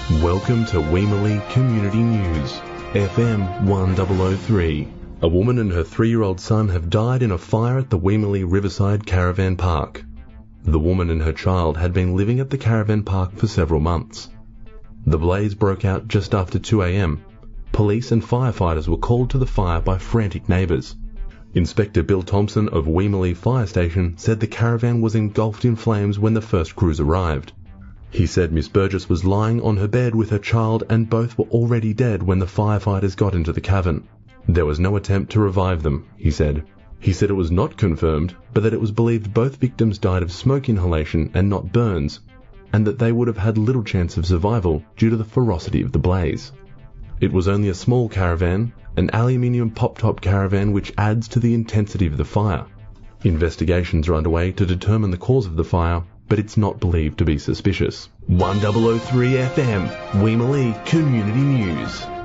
Welcome to Weemallee Community News, FM 1003. A woman and her 3-year-old son have died in a fire at the Weemallee Riverside Caravan Park. The woman and her child had been living at the caravan park for several months. The blaze broke out just after 2 a.m. Police and firefighters were called to the fire by frantic neighbours. Inspector Bill Thompson of Weemallee Fire Station said the caravan was engulfed in flames when the first crews arrived. He said Miss Burgess was lying on her bed with her child and both were already dead when the firefighters got into the cavern. There was no attempt to revive them, he said. He said it was not confirmed, but that it was believed both victims died of smoke inhalation and not burns, and that they would have had little chance of survival due to the ferocity of the blaze. It was only a small caravan, an aluminium pop-top caravan which adds to the intensity of the fire. Investigations are underway to determine the cause of the fire, but it's not believed to be suspicious. 1003 FM, Weemallee Community News.